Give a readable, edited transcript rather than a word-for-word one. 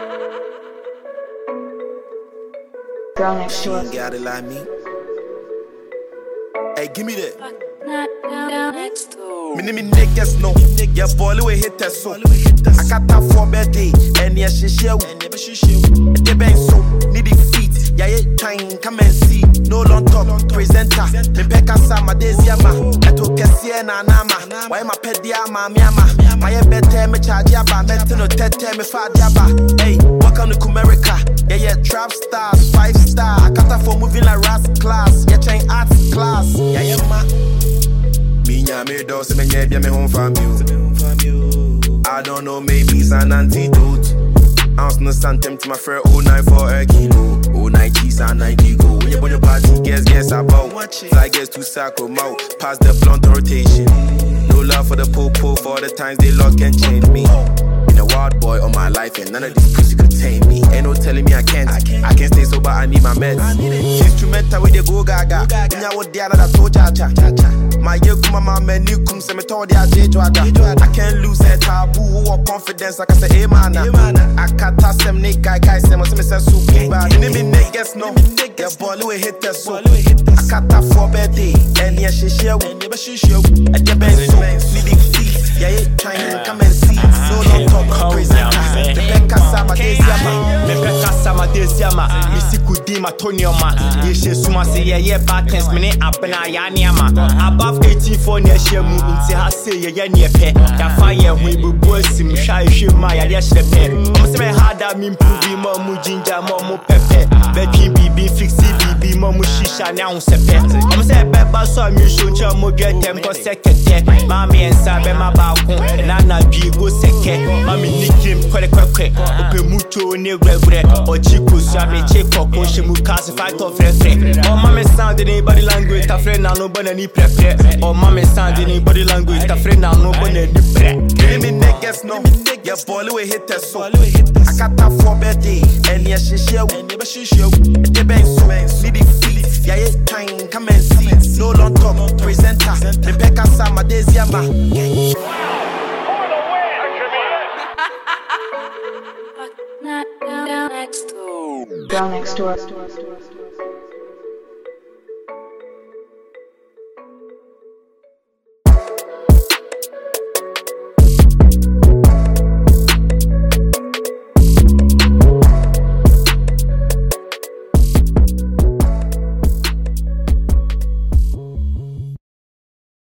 Girl next She door. ain't got it like me. Hey, give me that. Me name is niggas no. Yeah, boy, we hit that so. I got that for birthday, and yeah, she share. They bang so need the feet. Yeah, yeah, time come and see. No long talk, presenter. Me peka sama desiama. Eto kesiye na nama. Why my pet diama miama? My better me charge yaba. Me no tete me fa diaba. Hey, welcome to America. Yeah, yeah, trap stars, 5-star. I got that for moving like Ras class. Yeah, chain arts class. Yeah, yeah, ma. Me me dos me nye me home from you. I don't know, maybe it's an antidote. Ounce no santem to my friend 09 for a kilo. 09 cheese and 90 go. When you on your party, guess about. Fly gets to Sacro mouth. Pass the blunt rotation. No love for the po-po for the times they lost can change me. Been a wild boy all my life and none of these pussy could tame me. Ain't no telling me I can't stay sober, I need my meds. Instrumental with the go gaga. Nya wo dia na to cha cha. My yekum my menu kum se me to dia jejwaga. I can't lose that taboo or confidence like I say hey man. I can't tell them nigga guys say me say super bad. Me niggas no. Yeah boy we hit that so. I can't tell for birthday and yeah she share we. At the best so need the feet. Yeah trying come and see. No long talk presenter. The Peka sama desiama. Me peka sama desiama. Misi kudima tonioma. Yeshe suma se ye bad things me ne abena ya niama. Above 18 for ne shemu nti ha se ye niepe. Ya fa ye hu ibubu asim hwa ehwe ma ya de hyepe. Omo se me harder me improve mo mu ginger mo mu pepe. Between bibi fixi bibi mo mu shisha ne ahunsepe. Omo se beba so mi show ncha mo dwetem ko sekete. Mami ensa be ma ba ko na na dwi go seke. Mami nikim kwele kwekwe. Ope mucho ne regre. Ochiko so me cheko ko shemu cast fight of frefre. Oh mami sound in body language ta friend na no bana ni prepare. Oh mami sound in body language ta friend na no bana ni pre. Me niggas no. Yeah boy we hit that so. I got that for birthday and yeah she share we. They bang so need the feet. Yeah yeah time come and see. No long talk presenter. Me peka sama desiama. Girl next door.